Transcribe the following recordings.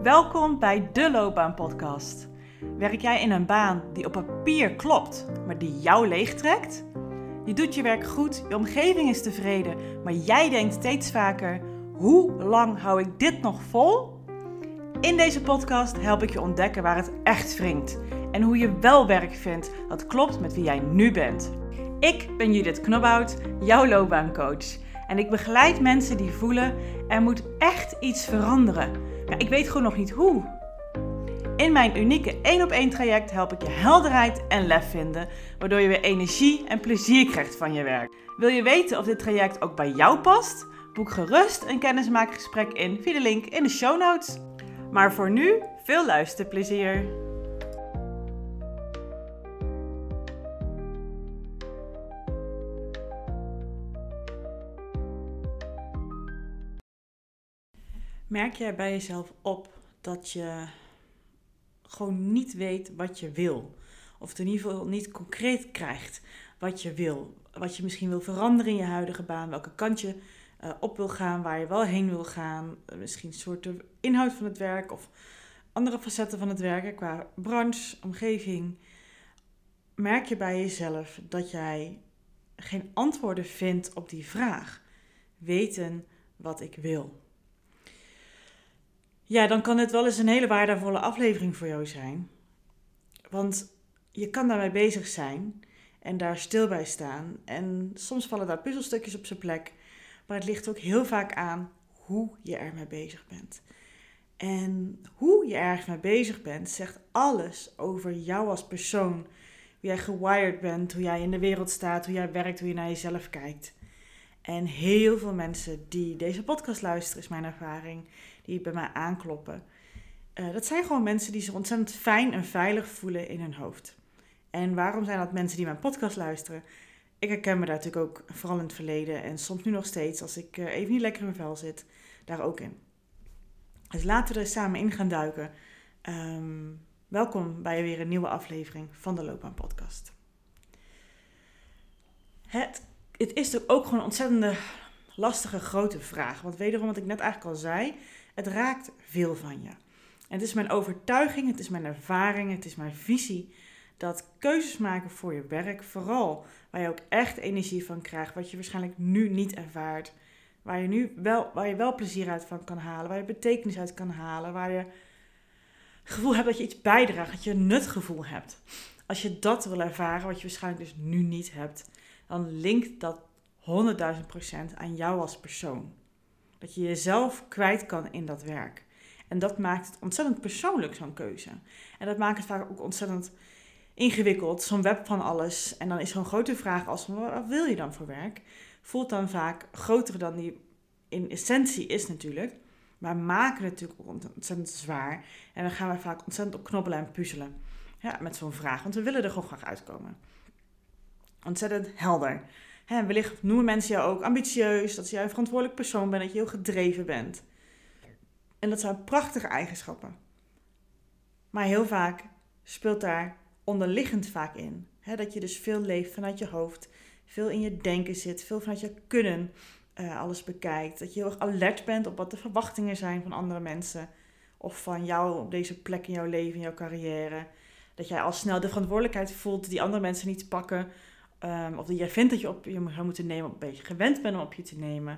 Welkom bij de Loopbaanpodcast. Werk jij in een baan die op papier klopt, maar die jou leegtrekt? Je doet je werk goed, je omgeving is tevreden, maar jij denkt steeds vaker: hoe lang hou ik dit nog vol? In deze podcast help ik je ontdekken waar het echt wringt en hoe je wel werk vindt dat klopt met wie jij nu bent. Ik ben Judith Knobhout, jouw loopbaancoach. En ik begeleid mensen die voelen: er moet echt iets veranderen. Maar ik weet gewoon nog niet hoe. In mijn unieke 1-op-1 traject help ik je helderheid en lef vinden, waardoor je weer energie en plezier krijgt van je werk. Wil je weten of dit traject ook bij jou past? Boek gerust een kennismakingsgesprek in via de link in de show notes. Maar voor nu, veel luisterplezier! Merk jij bij jezelf op dat je gewoon niet weet wat je wil? Of in ieder geval niet concreet krijgt wat je wil. Wat je misschien wil veranderen in je huidige baan. Welke kant je op wil gaan, waar je wel heen wil gaan. Misschien een soort de inhoud van het werk of andere facetten van het werk. Qua branche, omgeving. Merk je bij jezelf dat jij geen antwoorden vindt op die vraag. Weten wat ik wil. Ja, dan kan dit wel eens een hele waardevolle aflevering voor jou zijn. Want je kan daarmee bezig zijn en daar stil bij staan. En soms vallen daar puzzelstukjes op zijn plek. Maar het ligt ook heel vaak aan hoe je ermee bezig bent. En hoe je ergens mee bezig bent, zegt alles over jou als persoon. Hoe jij gewired bent, hoe jij in de wereld staat, hoe jij werkt, hoe je naar jezelf kijkt. En heel veel mensen die deze podcast luisteren, is mijn ervaring, die bij mij aankloppen. Dat zijn gewoon mensen die zich ontzettend fijn en veilig voelen in hun hoofd. En waarom zijn dat mensen die mijn podcast luisteren? Ik herken me daar natuurlijk ook vooral in het verleden en soms nu nog steeds, als ik even niet lekker in mijn vel zit, daar ook in. Dus laten we er samen in gaan duiken. Welkom bij weer een nieuwe aflevering van de Loopbaanpodcast. Het is toch ook gewoon een ontzettende lastige, grote vraag. Want wederom, wat ik net eigenlijk al zei, het raakt veel van je. En het is mijn overtuiging, het is mijn ervaring, het is mijn visie dat keuzes maken voor je werk, vooral waar je ook echt energie van krijgt, wat je waarschijnlijk nu niet ervaart, waar je wel plezier uit van kan halen, waar je betekenis uit kan halen, waar je het gevoel hebt dat je iets bijdraagt, dat je een nutgevoel hebt. Als je dat wil ervaren, wat je waarschijnlijk dus nu niet hebt, dan linkt dat 100.000% aan jou als persoon. Dat je jezelf kwijt kan in dat werk. En dat maakt het ontzettend persoonlijk, zo'n keuze. En dat maakt het vaak ook ontzettend ingewikkeld, zo'n web van alles. En dan is zo'n grote vraag als, wat wil je dan voor werk? Voelt dan vaak groter dan die in essentie is natuurlijk. Maar maken het natuurlijk ook ontzettend zwaar. En dan gaan we vaak ontzettend op knobbelen en puzzelen. Ja, met zo'n vraag, want we willen er gewoon graag uitkomen. Ontzettend helder. Wellicht noemen mensen jou ook ambitieus, dat jij een verantwoordelijk persoon bent, dat je heel gedreven bent. En dat zijn prachtige eigenschappen. Maar heel vaak speelt daar onderliggend vaak in. Dat je dus veel leeft vanuit je hoofd, veel in je denken zit, veel vanuit je kunnen alles bekijkt. Dat je heel erg alert bent op wat de verwachtingen zijn van andere mensen. Of van jou op deze plek in jouw leven, in jouw carrière. Dat jij al snel de verantwoordelijkheid voelt die andere mensen niet pakken. Of dat jij vindt dat je op je zou moeten nemen, of een beetje gewend bent om op je te nemen.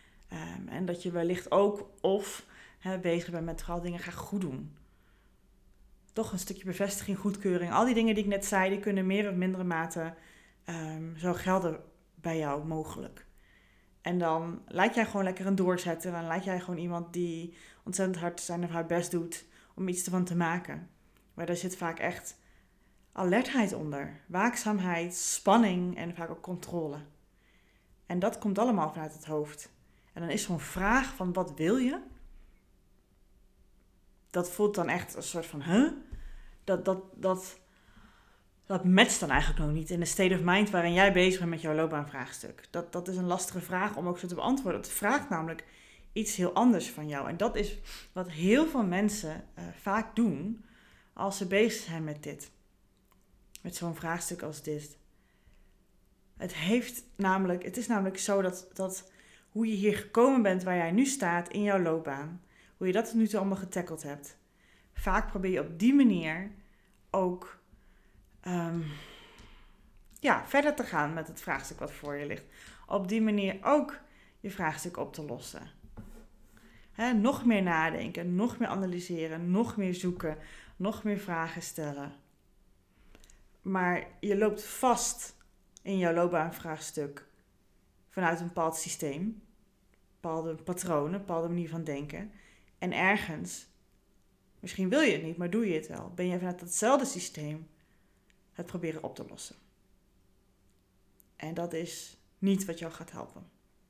En dat je wellicht ook bezig bent met vooral dingen graag goed doen. Toch een stukje bevestiging, goedkeuring. Al die dingen die ik net zei, die kunnen meer of mindere mate zo gelden bij jou mogelijk. En dan lijkt jij gewoon lekker een doorzetter. Dan lijkt jij gewoon iemand die ontzettend hard zijn of haar best doet om iets ervan te maken. Maar daar zit vaak echt alertheid onder, waakzaamheid, spanning en vaak ook controle. En dat komt allemaal vanuit het hoofd. En dan is zo'n vraag van wat wil je? Dat voelt dan echt een soort van, Dat matcht dan eigenlijk nog niet in de state of mind waarin jij bezig bent met jouw loopbaanvraagstuk. Dat is een lastige vraag om ook zo te beantwoorden. Het vraagt namelijk iets heel anders van jou. En dat is wat heel veel mensen vaak doen als ze bezig zijn met dit. Met zo'n vraagstuk als dit. Het is namelijk zo dat hoe je hier gekomen bent waar jij nu staat in jouw loopbaan, hoe je dat nu toe allemaal getackeld hebt. Vaak probeer je op die manier ook verder te gaan met het vraagstuk wat voor je ligt. Op die manier ook je vraagstuk op te lossen. Nog meer nadenken, nog meer analyseren, nog meer zoeken, nog meer vragen stellen. Maar je loopt vast in jouw loopbaanvraagstuk vanuit een bepaald systeem, bepaalde patronen, een bepaalde manier van denken. En ergens, misschien wil je het niet, maar doe je het wel. Ben je vanuit datzelfde systeem het proberen op te lossen. En dat is niet wat jou gaat helpen.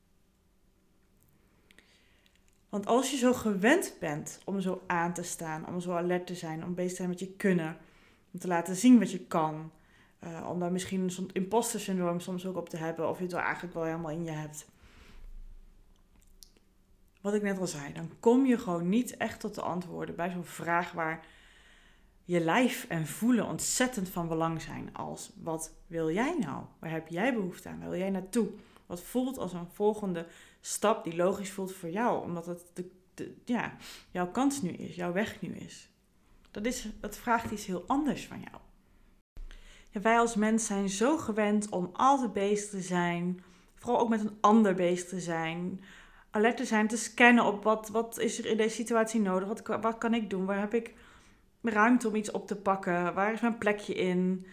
Want als je zo gewend bent om zo aan te staan, om zo alert te zijn, om bezig te zijn met je kunnen, om te laten zien wat je kan, om daar misschien een soort imposter syndroom soms ook op te hebben, of je het wel eigenlijk wel helemaal in je hebt. Wat ik net al zei, dan kom je gewoon niet echt tot de antwoorden bij zo'n vraag waar je lijf en voelen ontzettend van belang zijn. Als, wat wil jij nou? Waar heb jij behoefte aan? Waar wil jij naartoe? Wat voelt als een volgende stap die logisch voelt voor jou? Omdat het jouw kans nu is, jouw weg nu is. Dat vraagt iets heel anders van jou. Ja, wij als mens zijn zo gewend om altijd bezig te zijn. Vooral ook met een ander bezig te zijn. Alert te zijn, te scannen op wat is er in deze situatie nodig? Wat kan ik doen? Waar heb ik ruimte om iets op te pakken? Waar is mijn plekje in?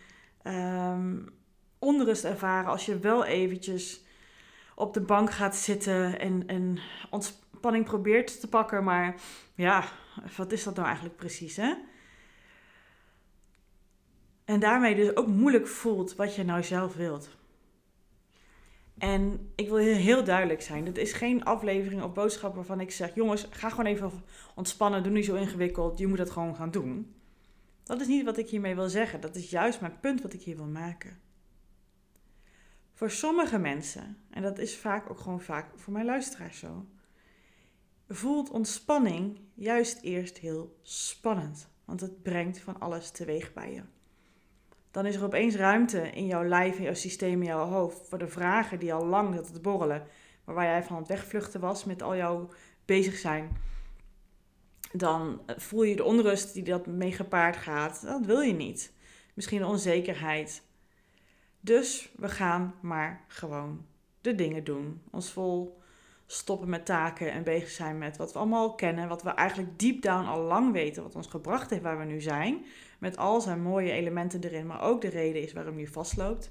Onrust ervaren als je wel eventjes op de bank gaat zitten en ontspanning probeert te pakken. Maar ja, wat is dat nou eigenlijk precies, hè? En daarmee dus ook moeilijk voelt wat je nou zelf wilt. En ik wil heel duidelijk zijn. Dit is geen aflevering of boodschap waarvan ik zeg, jongens, ga gewoon even ontspannen, doe niet zo ingewikkeld, je moet het gewoon gaan doen. Dat is niet wat ik hiermee wil zeggen. Dat is juist mijn punt wat ik hier wil maken. Voor sommige mensen, en dat is vaak ook gewoon vaak voor mijn luisteraars zo, voelt ontspanning juist eerst heel spannend. Want het brengt van alles teweeg bij je. Dan is er opeens ruimte in jouw lijf, in jouw systeem, in jouw hoofd voor de vragen die al lang zaten te borrelen, maar waar jij van het wegvluchten was met al jouw bezig zijn. Dan voel je de onrust die dat mee gepaard gaat. Dat wil je niet. Misschien onzekerheid. Dus we gaan maar gewoon de dingen doen. Ons vol stoppen met taken en bezig zijn met wat we allemaal kennen. Wat we eigenlijk deep down al lang weten. Wat ons gebracht heeft waar we nu zijn. Met al zijn mooie elementen erin. Maar ook de reden is waarom je vastloopt.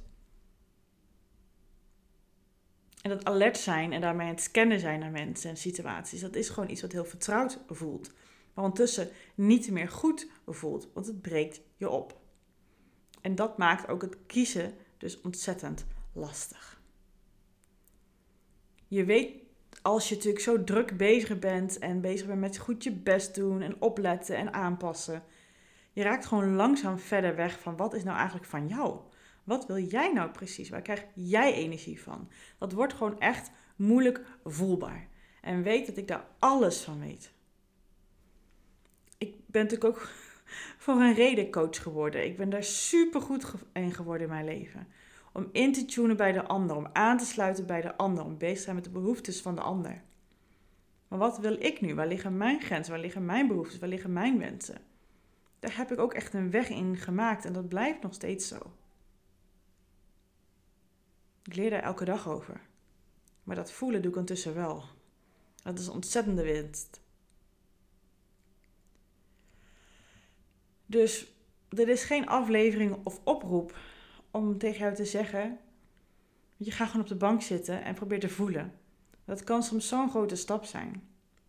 En dat alert zijn en daarmee het scannen zijn naar mensen en situaties. Dat is gewoon iets wat heel vertrouwd voelt. Maar ondertussen niet meer goed voelt. Want het breekt je op. En dat maakt ook het kiezen dus ontzettend lastig. Je weet, als je natuurlijk zo druk bezig bent en bezig bent met goed je best doen en opletten en aanpassen. Je raakt gewoon langzaam verder weg van wat is nou eigenlijk van jou? Wat wil jij nou precies? Waar krijg jij energie van? Dat wordt gewoon echt moeilijk voelbaar. En weet dat ik daar alles van weet. Ik ben natuurlijk ook voor een reden coach geworden. Ik ben daar super goed in geworden in mijn leven. Om in te tunen bij de ander, om aan te sluiten bij de ander, om bezig te zijn met de behoeftes van de ander. Maar wat wil ik nu? Waar liggen mijn grenzen? Waar liggen mijn behoeftes? Waar liggen mijn wensen? Daar heb ik ook echt een weg in gemaakt en dat blijft nog steeds zo. Ik leer daar elke dag over. Maar dat voelen doe ik ondertussen wel. Dat is een ontzettende winst. Dus dit is geen aflevering of oproep om tegen jou te zeggen, je gaat gewoon op de bank zitten en probeer te voelen. Dat kan soms zo'n grote stap zijn.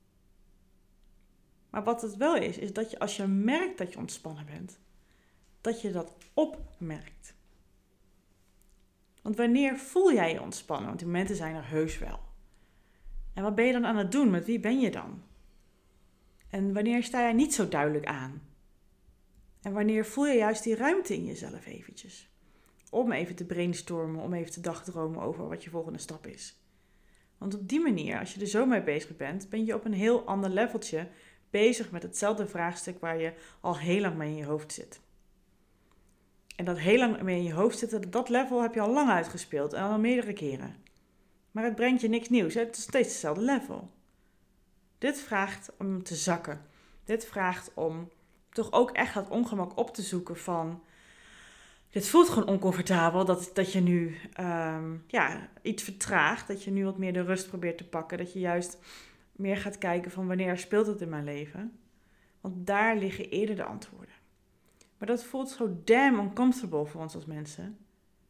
Maar wat het wel is dat je als je merkt dat je ontspannen bent, dat je dat opmerkt. Want wanneer voel jij je ontspannen? Want die momenten zijn er heus wel. En wat ben je dan aan het doen? Met wie ben je dan? En wanneer sta jij niet zo duidelijk aan? En wanneer voel je juist die ruimte in jezelf eventjes? Om even te brainstormen, om even te dagdromen over wat je volgende stap is. Want op die manier, als je er zo mee bezig bent, ben je op een heel ander leveltje bezig met hetzelfde vraagstuk waar je al heel lang mee in je hoofd zit. En dat heel lang mee in je hoofd zitten, dat level heb je al lang uitgespeeld en al meerdere keren. Maar het brengt je niks nieuws, het is steeds hetzelfde level. Dit vraagt om te zakken. Dit vraagt om toch ook echt dat ongemak op te zoeken van... Dit voelt gewoon oncomfortabel dat je nu iets vertraagt. Dat je nu wat meer de rust probeert te pakken. Dat je juist meer gaat kijken van wanneer speelt het in mijn leven. Want daar liggen eerder de antwoorden. Maar dat voelt zo damn uncomfortable voor ons als mensen.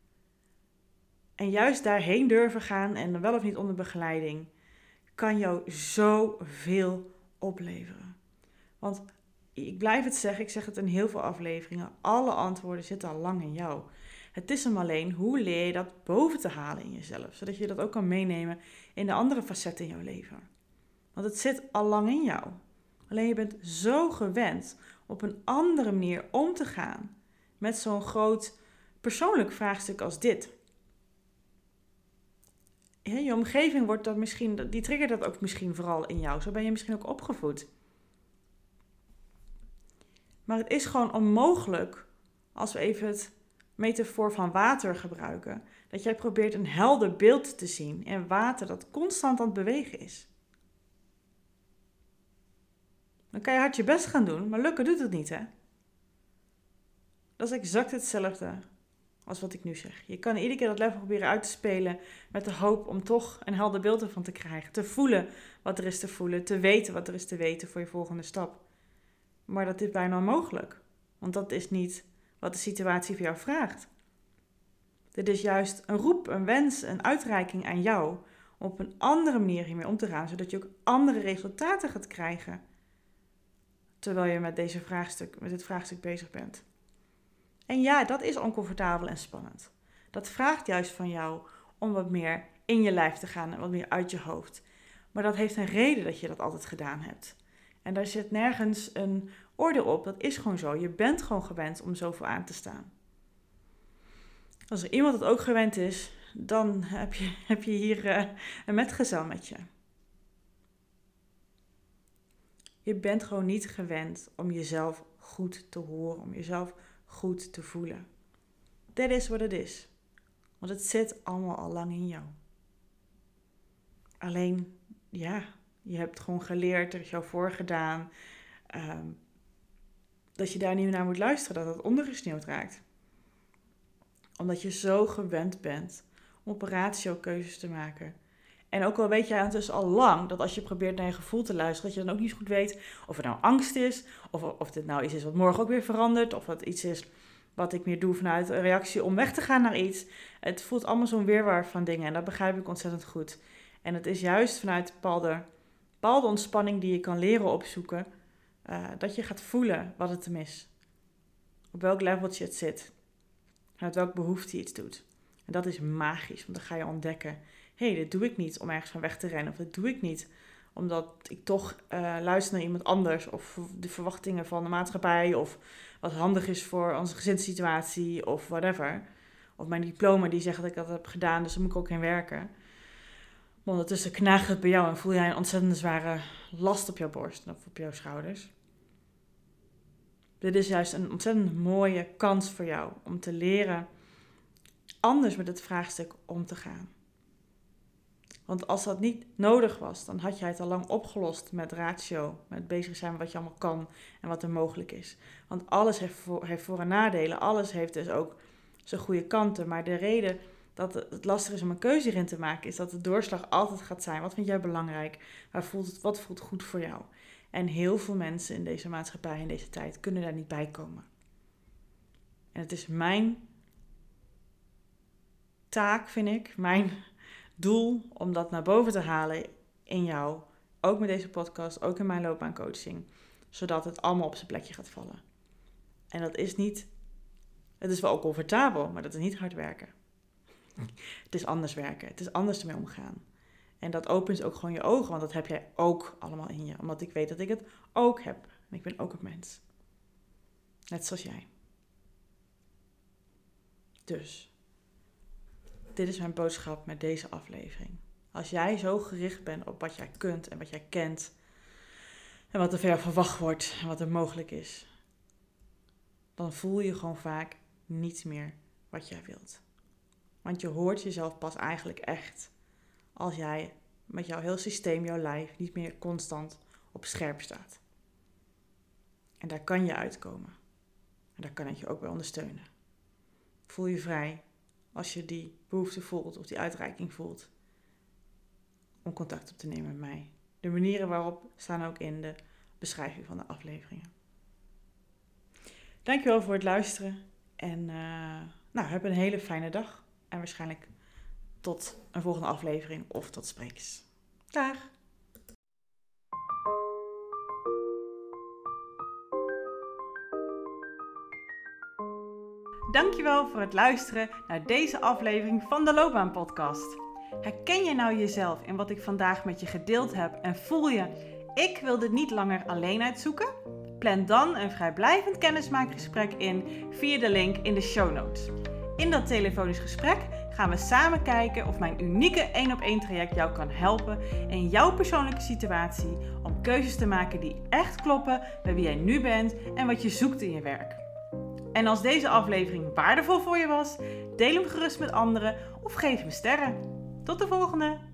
En juist daarheen durven gaan en dan wel of niet onder begeleiding... kan jou zoveel opleveren. Want ik blijf het zeggen, ik zeg het in heel veel afleveringen... alle antwoorden zitten al lang in jou. Het is hem alleen, hoe leer je dat boven te halen in jezelf? Zodat je dat ook kan meenemen in de andere facetten in jouw leven. Want het zit al lang in jou. Alleen je bent zo gewend op een andere manier om te gaan... met zo'n groot persoonlijk vraagstuk als dit... Je omgeving wordt dat misschien, die triggert dat ook misschien vooral in jou. Zo ben je misschien ook opgevoed. Maar het is gewoon onmogelijk, als we even het metafoor van water gebruiken, dat jij probeert een helder beeld te zien in water dat constant aan het bewegen is. Dan kan je hard je best gaan doen, maar lukken doet het niet, hè? Dat is exact hetzelfde als wat ik nu zeg. Je kan iedere keer dat level proberen uit te spelen met de hoop om toch een helder beeld ervan te krijgen. Te voelen wat er is te voelen, te weten wat er is te weten voor je volgende stap. Maar dat is bijna onmogelijk. Want dat is niet wat de situatie voor jou vraagt. Dit is juist een roep, een wens, een uitreiking aan jou om op een andere manier hiermee om te gaan, zodat je ook andere resultaten gaat krijgen terwijl je met dit vraagstuk bezig bent. En ja, dat is oncomfortabel en spannend. Dat vraagt juist van jou om wat meer in je lijf te gaan en wat meer uit je hoofd. Maar dat heeft een reden dat je dat altijd gedaan hebt. En daar zit nergens een oordeel op, dat is gewoon zo. Je bent gewoon gewend om zoveel aan te staan. Als er iemand dat ook gewend is, dan heb je hier een metgezel met je. Je bent gewoon niet gewend om jezelf goed te horen, om jezelf goed te voelen. That is what it is. Want het zit allemaal al lang in jou. Alleen, ja, je hebt gewoon geleerd, er is jou voorgedaan, dat je daar niet naar moet luisteren, dat het ondergesneeuwd raakt. Omdat je zo gewend bent om op ratio keuzes te maken. En ook al weet jij intussen al lang dat als je probeert naar je gevoel te luisteren, dat je dan ook niet goed weet of het nou angst is, of dit nou iets is wat morgen ook weer verandert, of het iets is wat ik meer doe vanuit een reactie om weg te gaan naar iets. Het voelt allemaal zo'n wirwar van dingen en dat begrijp ik ontzettend goed. En het is juist vanuit bepaalde ontspanning die je kan leren opzoeken, dat je gaat voelen wat het hem is. Op welk leveltje het zit. Vanuit welke behoefte je iets doet. En dat is magisch, want dan ga je ontdekken, hé, dit doe ik niet om ergens van weg te rennen. Of dit doe ik niet omdat ik toch luister naar iemand anders. Of de verwachtingen van de maatschappij. Of wat handig is voor onze gezinssituatie. Of whatever. Of mijn diploma die zegt dat ik dat heb gedaan, dus daar moet ik ook in werken. Maar ondertussen knaagt het bij jou en voel jij een ontzettend zware last op jouw borst of op jouw schouders. Dit is juist een ontzettend mooie kans voor jou om te leren anders met het vraagstuk om te gaan. Want als dat niet nodig was, dan had jij het al lang opgelost met ratio, met bezig zijn met wat je allemaal kan en wat er mogelijk is. Want alles heeft voor- en nadelen, alles heeft dus ook zijn goede kanten. Maar de reden dat het lastig is om een keuze erin te maken, is dat de doorslag altijd gaat zijn. Wat vind jij belangrijk? Wat voelt goed voor jou? En heel veel mensen in deze maatschappij, in deze tijd, kunnen daar niet bij komen. En het is mijn taak, vind ik, mijn doel om dat naar boven te halen in jou. Ook met deze podcast, ook in mijn loopbaancoaching. Zodat het allemaal op zijn plekje gaat vallen. En dat is niet, het is wel comfortabel, maar dat is niet hard werken. Het is anders werken, het is anders ermee omgaan. En dat opent ook gewoon je ogen, want dat heb jij ook allemaal in je. Omdat ik weet dat ik het ook heb. En ik ben ook een mens. Net zoals jij. Dus, dit is mijn boodschap met deze aflevering. Als jij zo gericht bent op wat jij kunt en wat jij kent, en wat er van jou verwacht wordt en wat er mogelijk is, dan voel je gewoon vaak niet meer wat jij wilt. Want je hoort jezelf pas eigenlijk echt als jij met jouw heel systeem, jouw lijf, niet meer constant op scherp staat. En daar kan je uitkomen. En daar kan ik je ook bij ondersteunen. Voel je vrij als je die behoefte voelt of die uitreiking voelt om contact op te nemen met mij. De manieren waarop staan ook in de beschrijving van de afleveringen. Dankjewel voor het luisteren en heb een hele fijne dag en waarschijnlijk tot een volgende aflevering of tot sprekers. Dag! Dankjewel voor het luisteren naar deze aflevering van de Loopbaan Podcast. Herken je nou jezelf in wat ik vandaag met je gedeeld heb en voel je, ik wil dit niet langer alleen uitzoeken? Plan dan een vrijblijvend kennismakingsgesprek in via de link in de show notes. In dat telefonisch gesprek gaan we samen kijken of mijn unieke 1-op-1 traject jou kan helpen in jouw persoonlijke situatie om keuzes te maken die echt kloppen bij wie jij nu bent en wat je zoekt in je werk. En als deze aflevering waardevol voor je was, deel hem gerust met anderen of geef me sterren. Tot de volgende!